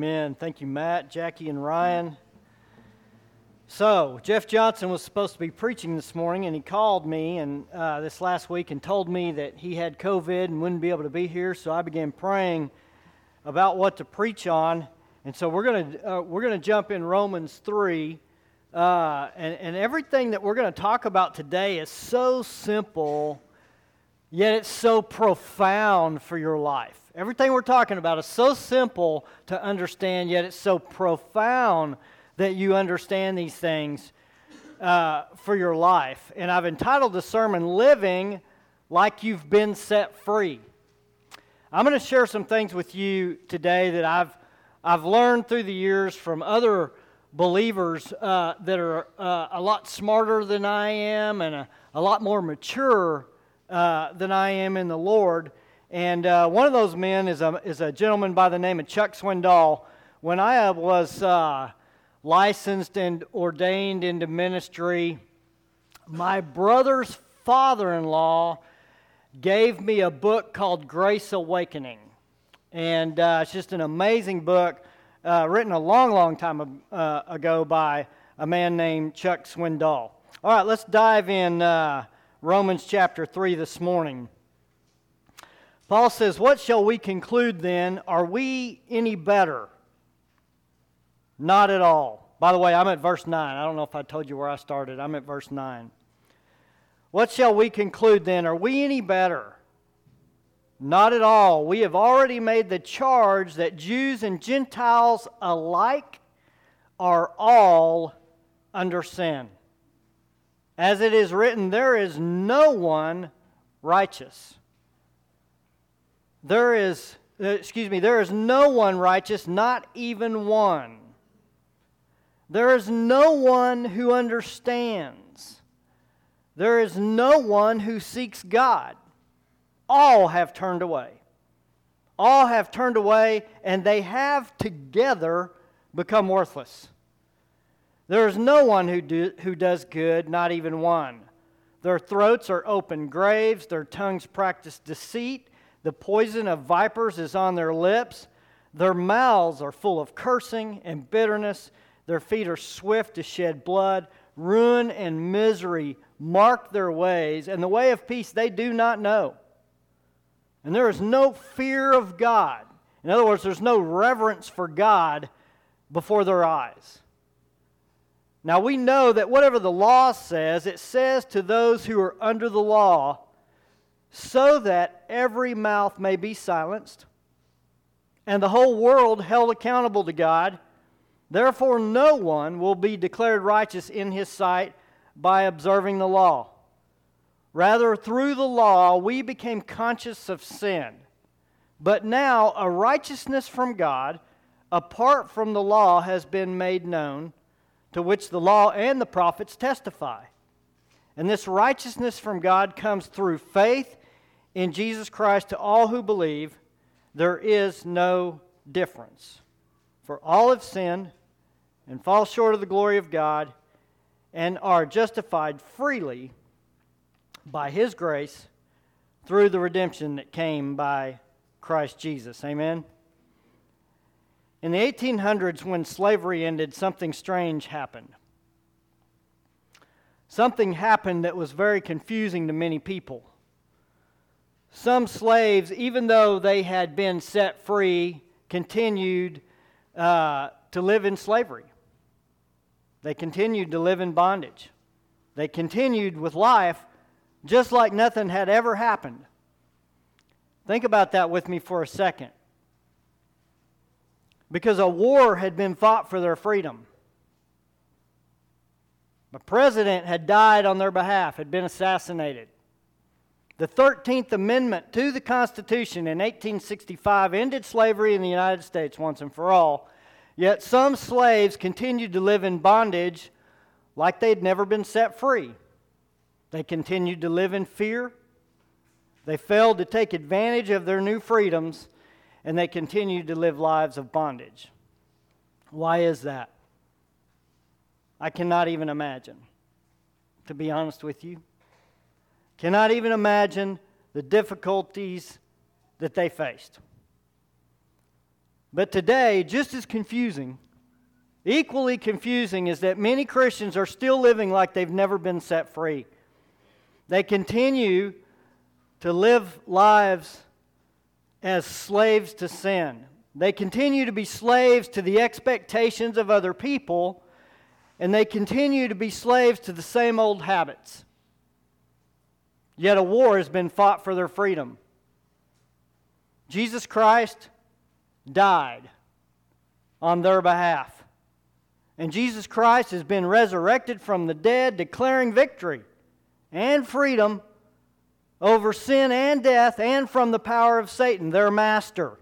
Amen. Thank you, Matt, Jackie, and Ryan. So, Jeff Johnson was supposed to be preaching this morning, and he called me this last week and told me that he had COVID and wouldn't be able to be here. So I began praying about what to preach on, and so we're gonna jump in Romans 3, and everything that we're going to talk about today is so simple, yet it's so profound for your life. Everything we're talking about is so simple to understand, yet it's so profound that you understand these things for your life. And I've entitled the sermon, Living Like You've Been Set Free. I'm going to share some things with you today that I've learned through the years from other believers that are a lot smarter than I am and a lot more mature than I am in the Lord. And one of those men is a gentleman by the name of Chuck Swindoll. When I was licensed and ordained into ministry, my brother's father-in-law gave me a book called Grace Awakening. And it's just an amazing book written a long time ago by a man named Chuck Swindoll. All right, let's dive in Romans chapter 3 this morning. Paul says, "What shall we conclude then? Are we any better? Not at all." By the way, I'm at verse 9. I don't know if I told you where I started. I'm at verse 9. "What shall we conclude then? Are we any better? Not at all. We have already made the charge that Jews and Gentiles alike are all under sin. As it is written, there is no one righteous. There is no one righteous, not even one. There is no one who understands. There is no one who seeks God. All have turned away. All have turned away, and they have together become worthless. There is no one who does good, not even one. Their throats are open graves. Their tongues practice deceit. The poison of vipers is on their lips. Their mouths are full of cursing and bitterness. Their feet are swift to shed blood. Ruin and misery mark their ways, and the way of peace they do not know. And there is no fear of God." In other words, there's no reverence for God before their eyes. Now we know that whatever the law says, it says to those who are under the law, so that every mouth may be silenced, and the whole world held accountable to God. Therefore no one will be declared righteous in his sight by observing the law. Rather, through the law we became conscious of sin. But now a righteousness from God, apart from the law, has been made known, to which the law and the prophets testify. And this righteousness from God comes through faith in Jesus Christ to all who believe. There is no difference. For all have sinned and fall short of the glory of God, and are justified freely by His grace through the redemption that came by Christ Jesus. Amen? In the 1800s, when slavery ended, something strange happened. Something happened that was very confusing to many people. Some slaves, even though they had been set free, continued to live in slavery. They continued to live in bondage. They continued with life just like nothing had ever happened. Think about that with me for a second. Because a war had been fought for their freedom. The president had died on their behalf, had been assassinated. The 13th Amendment to the Constitution in 1865 ended slavery in the United States once and for all. Yet some slaves continued to live in bondage like they'd never been set free. They continued to live in fear. They failed to take advantage of their new freedoms, and they continued to live lives of bondage. Why is that? I cannot even imagine, to be honest with you. Cannot even imagine the difficulties that they faced. But today, just as confusing, equally confusing, is that many Christians are still living like they've never been set free. They continue to live lives as slaves to sin. They continue to be slaves to the expectations of other people, and they continue to be slaves to the same old habits. Yet a war has been fought for their freedom. Jesus Christ died on their behalf. And Jesus Christ has been resurrected from the dead, declaring victory and freedom over sin and death and from the power of Satan, their master.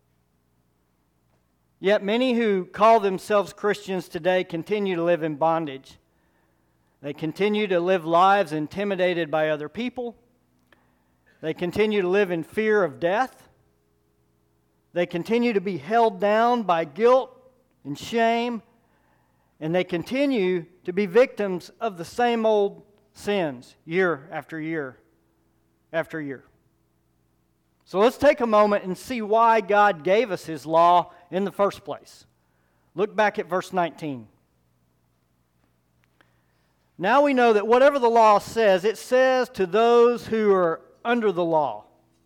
Yet many who call themselves Christians today continue to live in bondage. They continue to live lives intimidated by other people. They continue to live in fear of death. They continue to be held down by guilt and shame, and they continue to be victims of the same old sins year after year after year. So let's take a moment and see why God gave us His law in the first place. Look back at verse 19. Now we know that whatever the law says, it says to those who are under the law,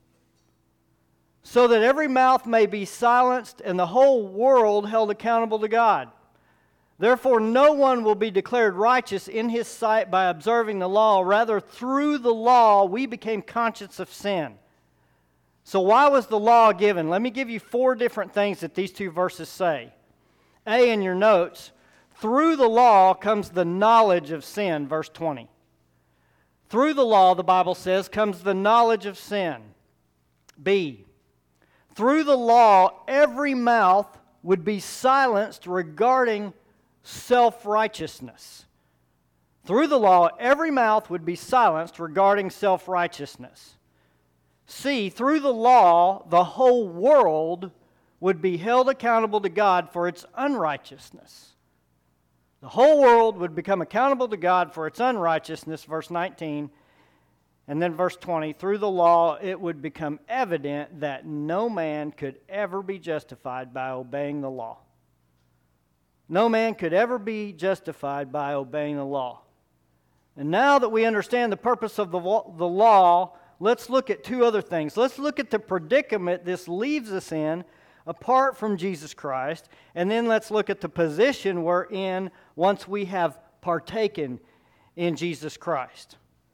so that every mouth may be silenced and the whole world held accountable to God. Therefore, no one will be declared righteous in His sight by observing the law. Rather, through the law, we became conscious of sin. So why was the law given? Let me give you 4 different things that these 2 verses say. A, in your notes, through the law comes the knowledge of sin, verse 20. Through the law, the Bible says, comes the knowledge of sin. B, through the law, every mouth would be silenced regarding self-righteousness. Through the law, every mouth would be silenced regarding self-righteousness. C, through the law, the whole world would be held accountable to God for its unrighteousness. The whole world would become accountable to God for its unrighteousness, verse 19. And then verse 20, through the law it would become evident that no man could ever be justified by obeying the law. No man could ever be justified by obeying the law. And now that we understand the purpose of the law, let's look at 2 other things. Let's look at the predicament this leaves us in apart from Jesus Christ, and then let's look at the position we're in once we have partaken in Jesus Christ.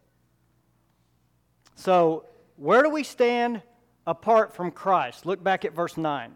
So, where do we stand apart from Christ? Look back at verse 9.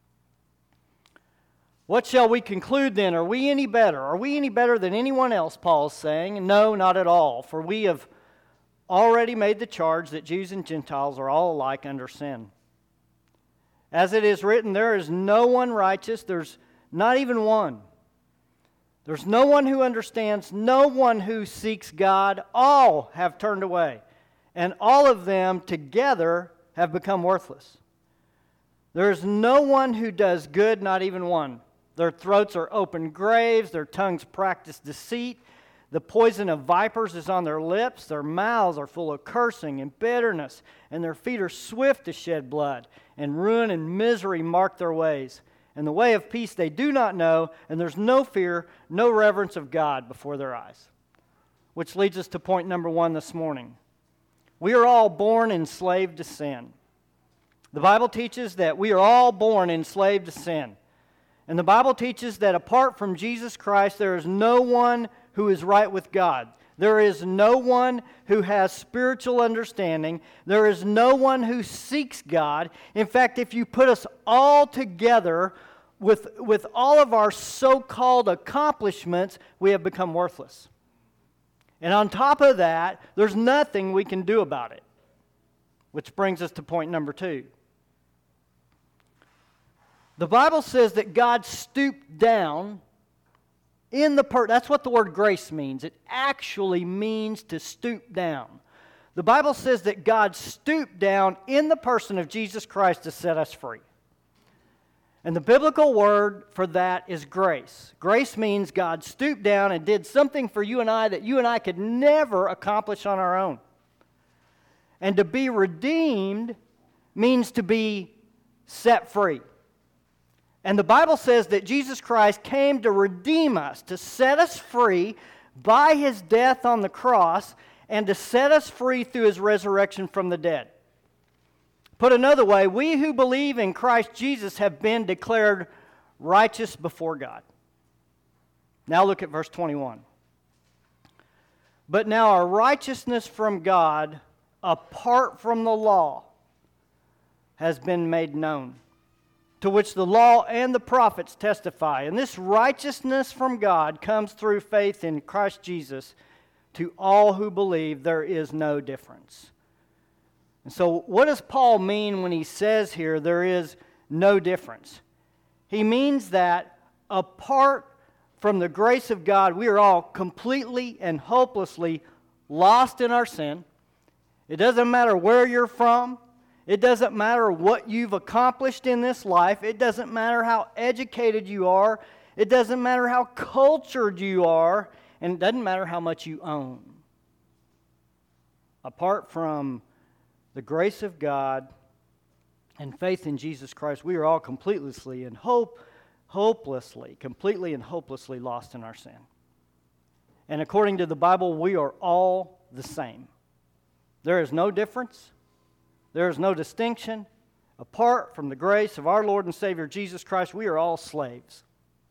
What shall we conclude then? Are we any better? Are we any better than anyone else, Paul is saying? No, not at all. For we have already made the charge that Jews and Gentiles are all alike under sin. As it is written, there is no one righteous, there's not even one. There's no one who understands, no one who seeks God. All have turned away, and all of them together have become worthless. There is no one who does good, not even one. Their throats are open graves, their tongues practice deceit. The poison of vipers is on their lips, their mouths are full of cursing and bitterness, and their feet are swift to shed blood, and ruin and misery mark their ways. And the way of peace they do not know, and there's no fear, no reverence of God before their eyes. Which leads us to point number 1 this morning. We are all born enslaved to sin. The Bible teaches that we are all born enslaved to sin. And the Bible teaches that apart from Jesus Christ, there is no one who is right with God. There is no one who has spiritual understanding. There is no one who seeks God. In fact, if you put us all together with all of our so-called accomplishments, we have become worthless. And on top of that, there's nothing we can do about it. Which brings us to point number 2. The Bible says that God stooped down in the that's what the word grace means. It actually means to stoop down. The Bible says that God stooped down in the person of Jesus Christ to set us free. And the biblical word for that is grace. Grace means God stooped down and did something for you and I that you and I could never accomplish on our own. And to be redeemed means to be set free. And the Bible says that Jesus Christ came to redeem us, to set us free by His death on the cross, and to set us free through His resurrection from the dead. Put another way, we who believe in Christ Jesus have been declared righteous before God. Now look at verse 21. But now our righteousness from God, apart from the law, has been made known, to which the law and the prophets testify. And this righteousness from God comes through faith in Christ Jesus. To all who believe, there is no difference. And so what does Paul mean when he says here there is no difference? He means that apart from the grace of God, we are all completely and hopelessly lost in our sin. It doesn't matter where you're from. It doesn't matter what you've accomplished in this life. It doesn't matter how educated you are. It doesn't matter how cultured you are. And it doesn't matter how much you own. Apart from the grace of God and faith in Jesus Christ, we are all completely and completely and hopelessly lost in our sin. And according to the Bible, we are all the same. There is no difference. There is no distinction. Apart from the grace of our Lord and Savior Jesus Christ, we are all slaves.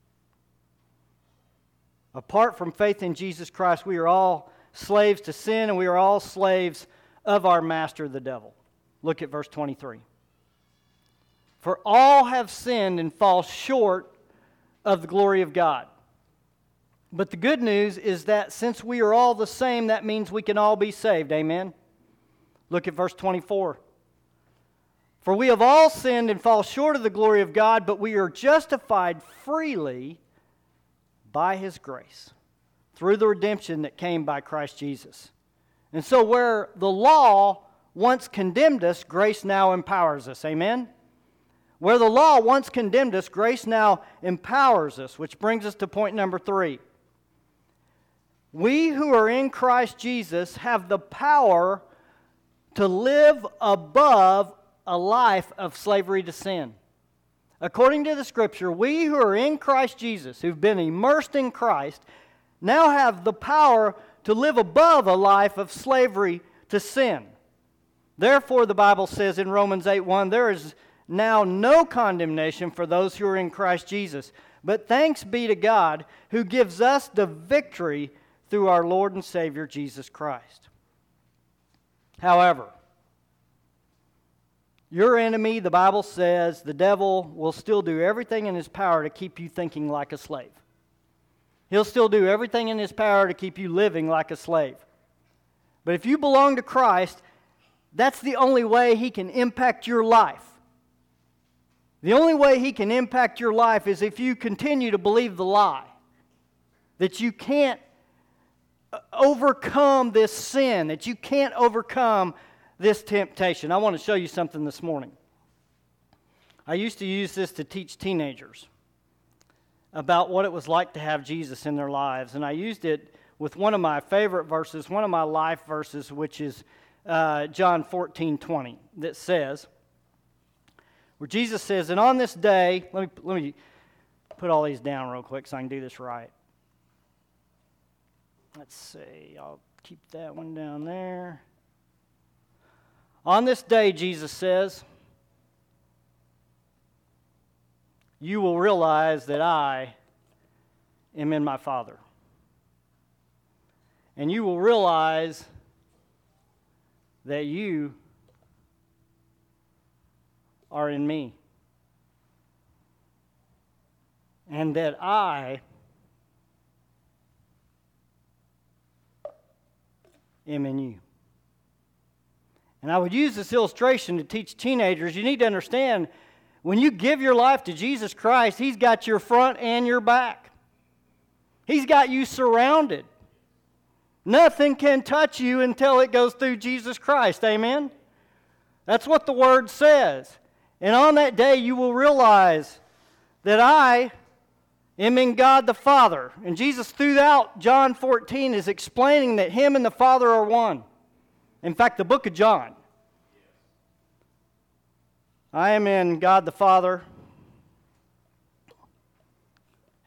Apart from faith in Jesus Christ, we are all slaves to sin, and we are all slaves of our master, the devil. Look at verse 23. For all have sinned and fall short of the glory of God. But the good news is that since we are all the same, that means we can all be saved. Amen? Look at verse 24. For we have all sinned and fall short of the glory of God, but we are justified freely by His grace, through the redemption that came by Christ Jesus. And so where the law once condemned us, grace now empowers us. Amen? Where the law once condemned us, grace now empowers us, which brings us to point number 3. We who are in Christ Jesus have the power to live above a life of slavery to sin. According to the Scripture, we who are in Christ Jesus, who've been immersed in Christ, now have the power to live above a life of slavery to sin. Therefore, the Bible says in Romans 8:1, there is now no condemnation for those who are in Christ Jesus. But thanks be to God who gives us the victory through our Lord and Savior Jesus Christ. However, your enemy, the Bible says, the devil, will still do everything in his power to keep you thinking like a slave. He'll still do everything in his power to keep you living like a slave. But if you belong to Christ, that's the only way he can impact your life. The only way he can impact your life is if you continue to believe the lie that you can't overcome this sin, that you can't overcome this temptation. I want to show you something this morning. I used to use this to teach teenagers about what it was like to have Jesus in their lives. And I used it with one of my favorite verses, one of my life verses, which is John 14:20, that says, where Jesus says, and on this day, let me put all these down real quick so I can do this right. Let's see, I'll keep that one down there. On this day, Jesus says, you will realize that I am in my Father. And you will realize that you are in me. And that I am in you. And I would use this illustration to teach teenagers. You need to understand, when you give your life to Jesus Christ, He's got your front and your back. He's got you surrounded. Nothing can touch you until it goes through Jesus Christ. Amen? That's what the Word says. And on that day you will realize that I am in God the Father. And Jesus throughout John 14 is explaining that Him and the Father are one. In fact, the book of John. I am in God the Father,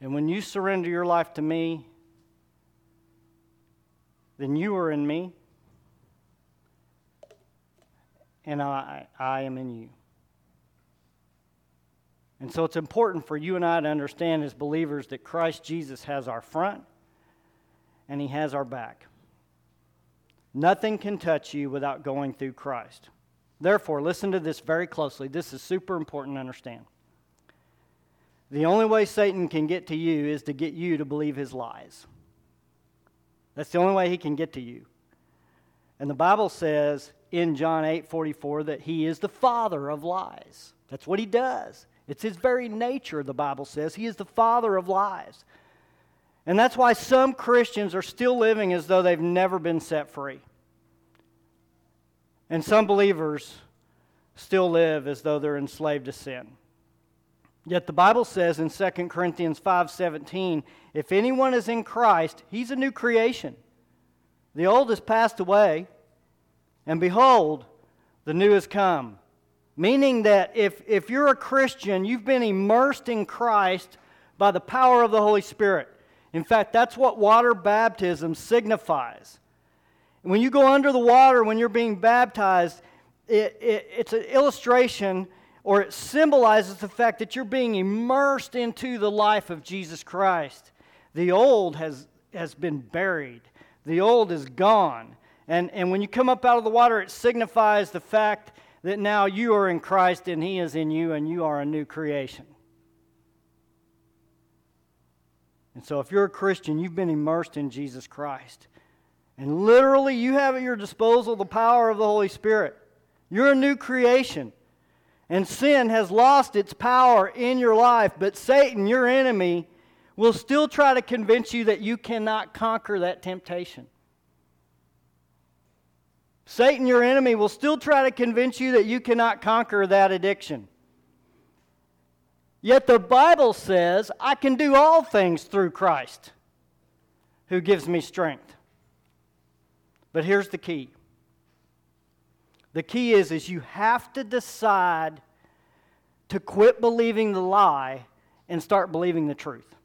And when you surrender your life to me, then you are in me, and I am in you. And so it's important for you and I to understand as believers that Christ Jesus has our front and He has our back. Nothing can touch you without going through Christ. Therefore, listen to this very closely. This is super important to understand. The only way Satan can get to you is to get you to believe his lies. That's the only way he can get to you. And the Bible says in John 8:44 that he is the father of lies. That's what he does. It's his very nature, the Bible says. He is the father of lies. And that's why some Christians are still living as though they've never been set free. And some believers still live as though they're enslaved to sin. Yet the Bible says in 2 Corinthians 5:17, if anyone is in Christ, he's a new creation. The old has passed away, and behold, the new has come. Meaning that if you're a Christian, you've been immersed in Christ by the power of the Holy Spirit. In fact, that's what water baptism signifies. When you go under the water, when you're being baptized, it's an illustration, or it symbolizes the fact that you're being immersed into the life of Jesus Christ. The old has been buried. The old is gone. And when you come up out of the water, it signifies the fact that now you are in Christ and He is in you and you are a new creation. And so if you're a Christian, you've been immersed in Jesus Christ. And literally you have at your disposal the power of the Holy Spirit. You're a new creation. And sin has lost its power in your life, but Satan, your enemy, will still try to convince you that you cannot conquer that temptation. Satan, your enemy, will still try to convince you that you cannot conquer that addiction. Yet the Bible says, I can do all things through Christ, who gives me strength. But here's the key. The key is you have to decide to quit believing the lie and start believing the truth.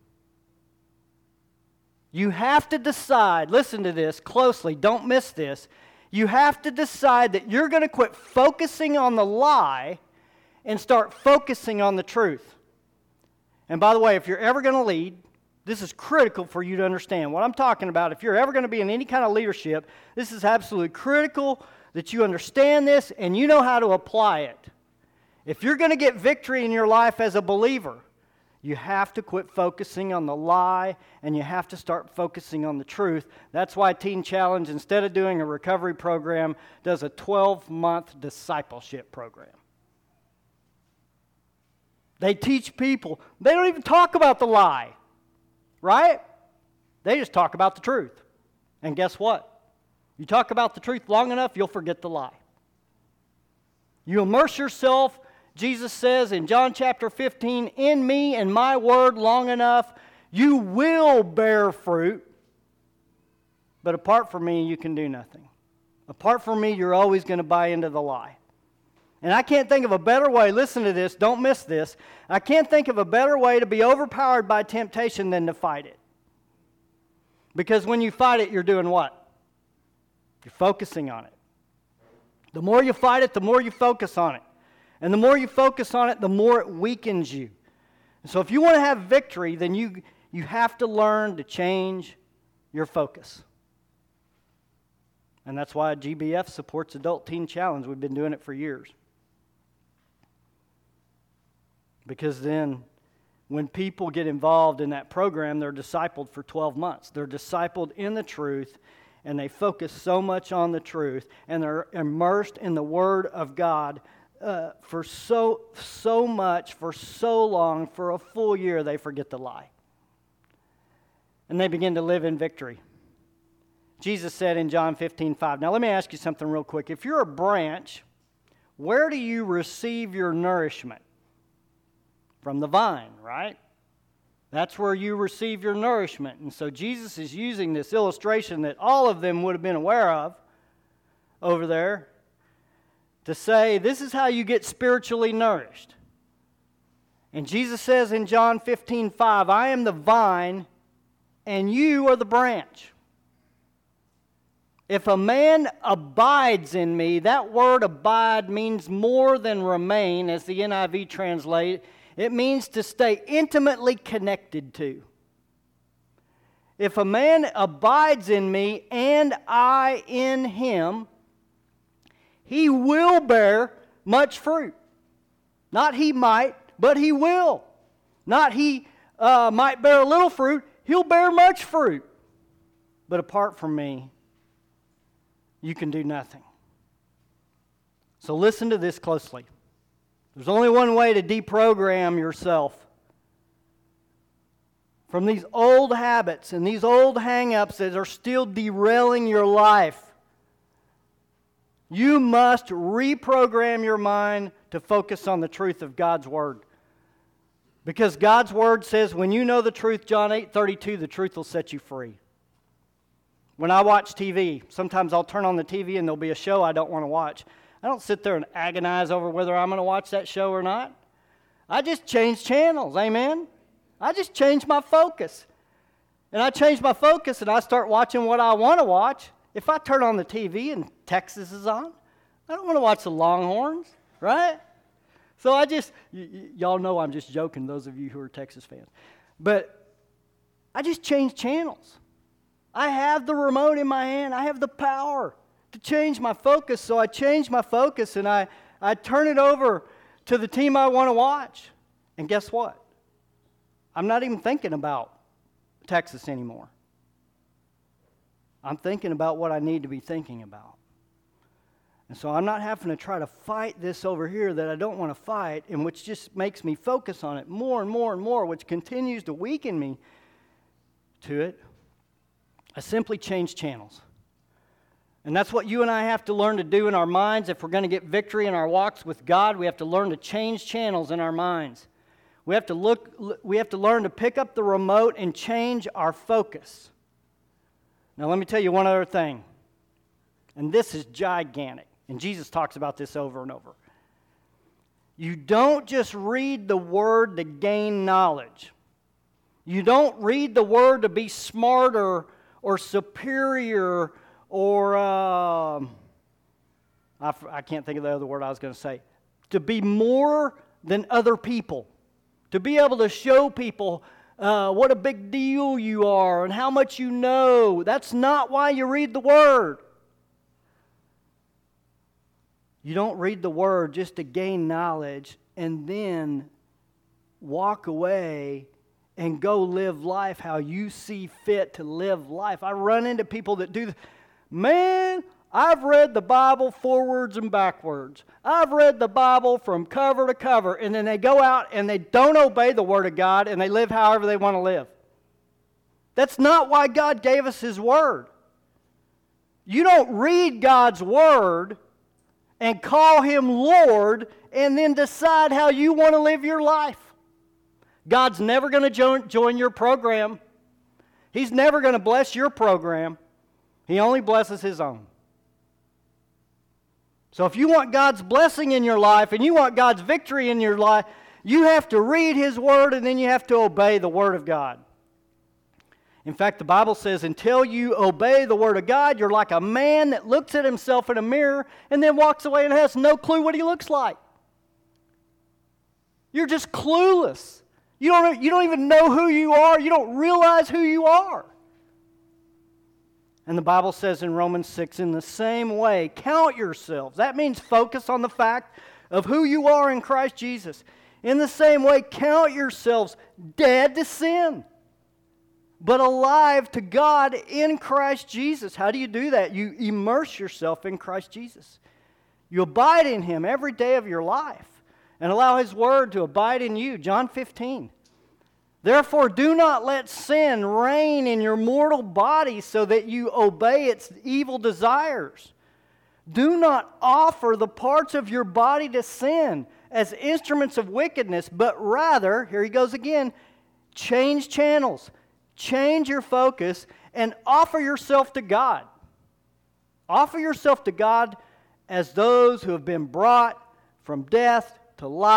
You have to decide, listen to this closely, don't miss this. You have to decide that you're going to quit focusing on the lie and start focusing on the truth. And by the way, if you're ever going to lead, this is critical for you to understand. What I'm talking about, if you're ever going to be in any kind of leadership, this is absolutely critical that you understand this and you know how to apply it. If you're going to get victory in your life as a believer, you have to quit focusing on the lie and you have to start focusing on the truth. That's why Teen Challenge, instead of doing a recovery program, does a 12-month discipleship program. They teach people. They don't even talk about the lie, right? They just talk about the truth. And guess what? You talk about the truth long enough, you'll forget the lie. You immerse yourself, Jesus says in John chapter 15, in me and my word long enough, you will bear fruit. But apart from me, you can do nothing. Apart from me, you're always going to buy into the lie. And I can't think of a better way, listen to this, don't miss this. I can't think of a better way to be overpowered by temptation than to fight it. Because when you fight it, you're doing what? You're focusing on it. The more you fight it, the more you focus on it. And the more you focus on it, the more it weakens you. And so if you want to have victory, then you have to learn to change your focus. And that's why GBF supports Adult Teen Challenge. We've been doing it for years. Because then when people get involved in that program, they're discipled for 12 months. They're discipled in the truth, and they focus so much on the truth, and they're immersed in the Word of God for so much, for so long, for a full year, they forget the lie. And they begin to live in victory. Jesus said in John 15:5. Now let me ask you something real quick. If you're a branch, where do you receive your nourishment? From the vine, right? That's where you receive your nourishment. And so Jesus is using this illustration that all of them would have been aware of over there to say this is how you get spiritually nourished. And Jesus says in John 15:5, I am the vine, and you are the branch. If a man abides in me, that word abide means more than remain, as the NIV translates. It means to stay intimately connected to. If a man abides in me and I in him, he will bear much fruit. Not he might, but he will. Not he might bear a little fruit, he'll bear much fruit. But apart from me, you can do nothing. So listen to this closely. There's only one way to deprogram yourself from these old habits and these old hang-ups that are still derailing your life. You must reprogram your mind to focus on the truth of God's Word. Because God's Word says, when you know the truth, John 8:32, the truth will set you free. When I watch TV, sometimes I'll turn on the TV and there'll be a show I don't want to watch. I don't sit there and agonize over whether I'm going to watch that show or not. I just change channels, amen? I just change my focus. And I change my focus and I start watching what I want to watch. If I turn on the TV and Texas is on, I don't want to watch the Longhorns, right? So I just, y'all know I'm just joking, those of you who are Texas fans. But I just change channels. I have the remote in my hand. I have the power to change my focus. So I change my focus and I turn it over to the team I want to watch. And guess what? I'm not even thinking about Texas anymore. I'm thinking about what I need to be thinking about. And so I'm not having to try to fight this over here that I don't want to fight, and which just makes me focus on it more and more and more, which continues to weaken me to it. I simply change channels. And that's what you and I have to learn to do in our minds. If we're going to get victory in our walks with God, we have to learn to change channels in our minds. We have to learn to pick up the remote and change our focus. Now let me tell you one other thing. And this is gigantic. And Jesus talks about this over and over. You don't just read the Word to gain knowledge. You don't read the Word to be smarter or superior or, I can't think of the other word I was going to say. To be more than other people. To be able to show people what a big deal you are and how much you know. That's not why you read the Word. You don't read the Word just to gain knowledge and then walk away and go live life how you see fit to live life. I run into people that do, man, I've read the Bible forwards and backwards. I've read the Bible from cover to cover, and then they go out and they don't obey the Word of God and they live however they want to live. That's not why God gave us His Word. You don't read God's Word and call Him Lord and then decide how you want to live your life. God's never going to join your program. He's never going to bless your program. He only blesses His own. So if you want God's blessing in your life and you want God's victory in your life, you have to read His Word and then you have to obey the Word of God. In fact, the Bible says until you obey the Word of God, you're like a man that looks at himself in a mirror and then walks away and has no clue what he looks like. You're just clueless. You don't even know who you are. You don't realize who you are. And the Bible says in Romans 6, in the same way, count yourselves. That means focus on the fact of who you are in Christ Jesus. In the same way, count yourselves dead to sin, but alive to God in Christ Jesus. How do you do that? You immerse yourself in Christ Jesus. You abide in Him every day of your life and allow His Word to abide in you. John 15. Therefore, do not let sin reign in your mortal body so that you obey its evil desires. Do not offer the parts of your body to sin as instruments of wickedness, but rather, here he goes again, change channels, change your focus, and offer yourself to God. Offer yourself to God as those who have been brought from death to life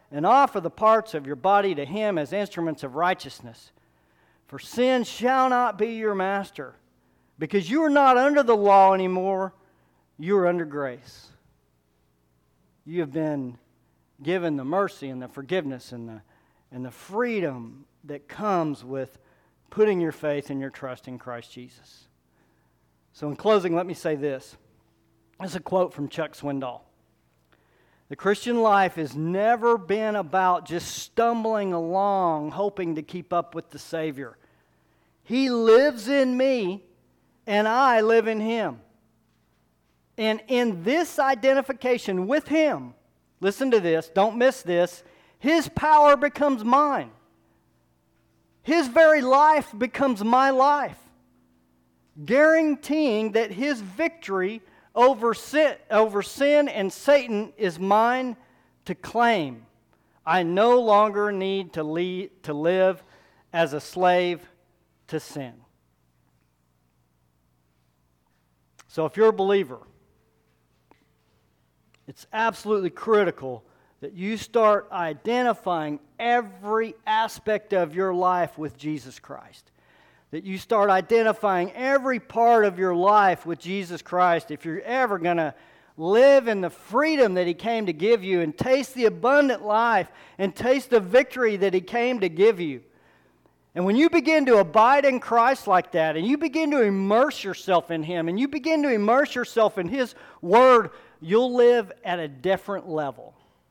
and offer the parts of your body to Him as instruments of righteousness. For sin shall not be your master, because you are not under the law anymore, you are under grace. You have been given the mercy and the forgiveness and the freedom that comes with putting your faith and your trust in Christ Jesus. So in closing, let me say this. This is a quote from Chuck Swindoll. The Christian life has never been about just stumbling along, hoping to keep up with the Savior. He lives in me, and I live in Him. And in this identification with Him, listen to this, don't miss this, His power becomes mine. His very life becomes my life, guaranteeing that His victory over sin and Satan is mine to claim. I no longer need to live as a slave to sin. So if you're a believer, it's absolutely critical that you start identifying every aspect of your life with Jesus Christ. That you start identifying every part of your life with Jesus Christ if you're ever going to live in the freedom that He came to give you and taste the abundant life and taste the victory that He came to give you. And when you begin to abide in Christ like that and you begin to immerse yourself in Him and you begin to immerse yourself in His Word, you'll live at a different level.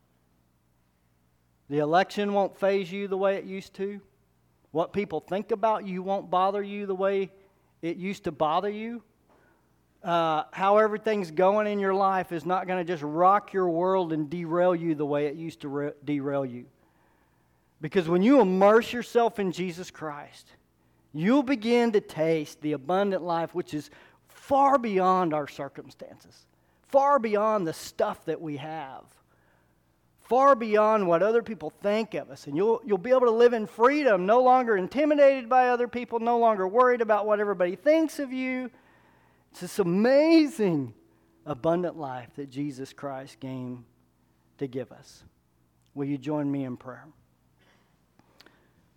The election won't faze you the way it used to. What people think about you won't bother you the way it used to bother you. How everything's going in your life is not going to just rock your world and derail you the way it used to derail you. Because when you immerse yourself in Jesus Christ, you'll begin to taste the abundant life which is far beyond our circumstances, far beyond the stuff that we have, far beyond what other people think of us. And you'll be able to live in freedom, no longer intimidated by other people, no longer worried about what everybody thinks of you. It's this amazing, abundant life that Jesus Christ came to give us. Will you join me in prayer?